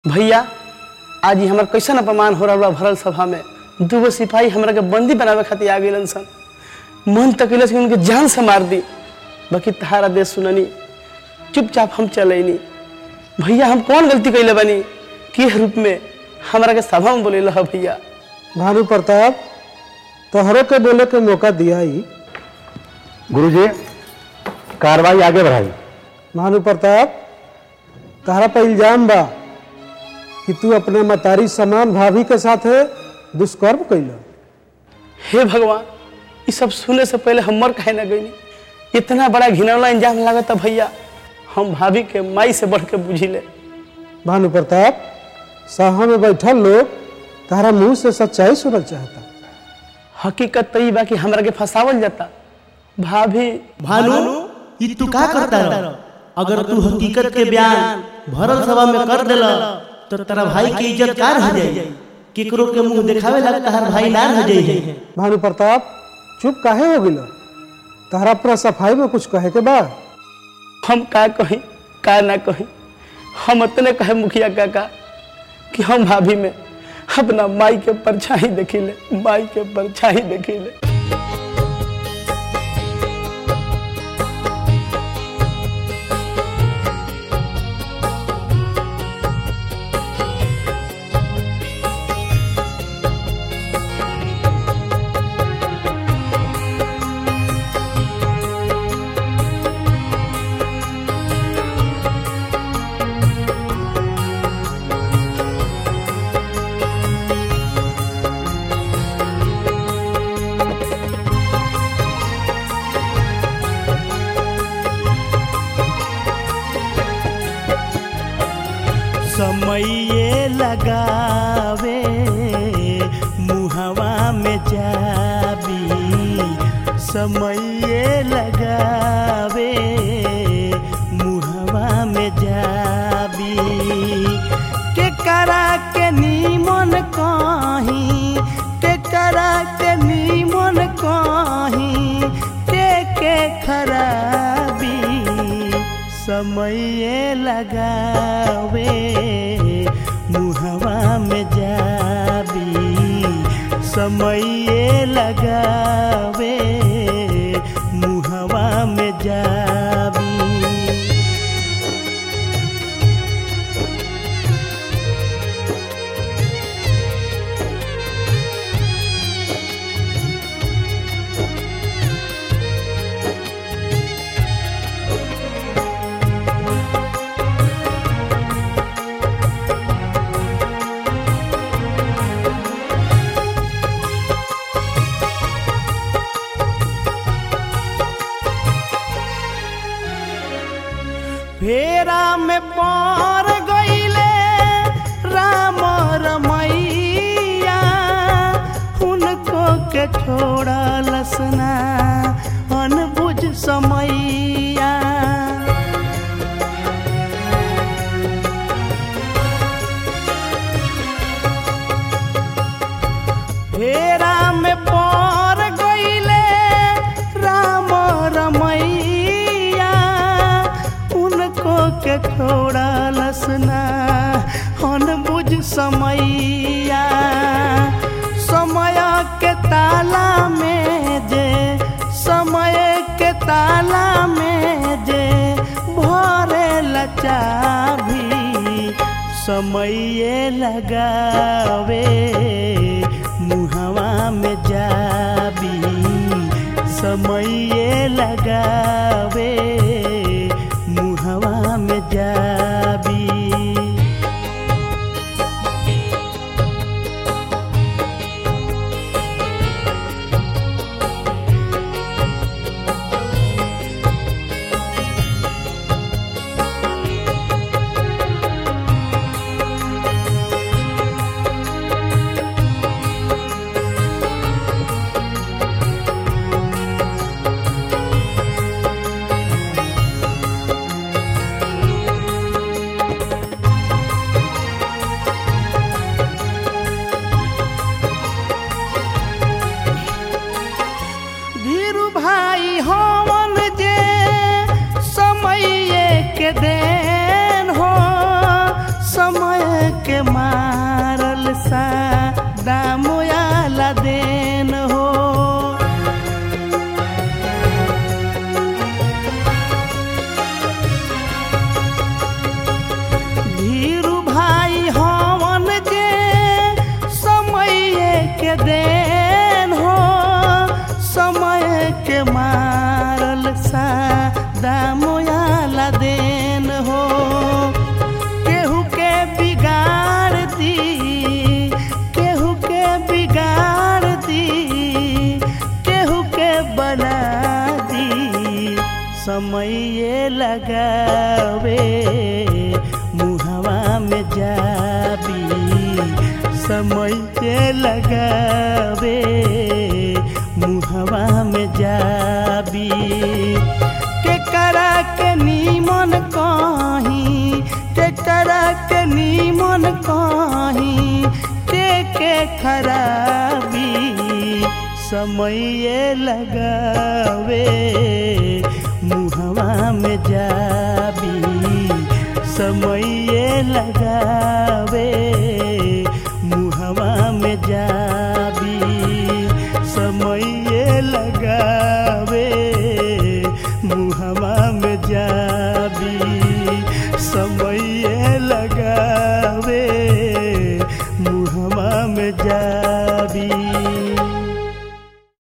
भैया आज ही हमार कैसन अपमान हो रहा भरल सभा में। दूगो सिपाही हमरा के बंदी बनावे खातिर आ गइलन सन। मन तक कि उनके जान से मार दी, बाकी तहारा देश सुननी, चुपचाप हम चलैनी। भैया हम कौन गलती कैले बनी कि रूप में हमरा के सभा में बोले भैया। भानु प्रताप तोहरों के बोले के मौका दिया ही। गुरुजी कार्रवाई आगे बढ़ाई। भानु प्रताप तहरा पर इल्जाम बा कि तू अपने मतारी समान भाभी के साथ दुष्कर्म कैला। हे भगवान, ये सब सुने से पहले हम मर कहे ना गई। इतना बड़ा घिनौना इंजाम लागत भैया, हम भाभी के माई से बढ़ के बुझिले। भानु प्रताप सभा में बैठल लोग तहरा मुंह से सच्चाई सुनल चाहता। हकीकत तो ये बा कि हमरा के फंसावल जाता। भाभी भानु ये तू का करता रह? अगर तू हकीकत के बयान भरल सभा में कर देला तो तेरा भाई की इज्जत का रह जाई? केकरो के मुंह दिखावे लगता हर भाई ना रह जाई। भानु प्रताप चुप काहे हो गिला? तहरा अपना सफाई में कुछ कहे के बा? हम का कहीं का ना कहीं, हम इतने कहे मुखिया काका कि हम भाभी में अपना माई के परछाई देखिले, माई के परछाई देखिले। समये लगावे मुहवा में जाबी, समये लगावे मुहवा में जाबी। के करा के नीमन कहीं, के करा के नीमन कहीं, के खराबी। समये लगावे मुहवा में जाबी, समये लगावे मुहवा में जाबी। फेरा में पार गईले राम रमैया, उनको के छोड़ा लसना अनबुझ समैया। फेरा में पार गईले राम रमैया, के छोड़ा लसना अनबुझ समैया। समय के ताला में जे, समय के ताला में जे भरे लचाभी। समय लगावे मुहवा में जाबी, समय लगावे मुहवा में जाबी। के मारल सा दामोयाला देन हो। धीरू भाई हवन जे समय के देन हो, समय के मारल सा दामोयाला देन हो। केहू के बिगाड़ दी, केहू के बिगाड़ दी, केहू के बना दी, समय लगावे मुहवा में जाबी, समय लगावे मुहवा में जाबी। के करा के नीमन कहीं, के करा के नीमन कहीं, के खराबी, समय लगावे मुहवा में जाबी, समय लगावे मुहवा में जाबी, समय लगावे मुहवा में जाबी, समय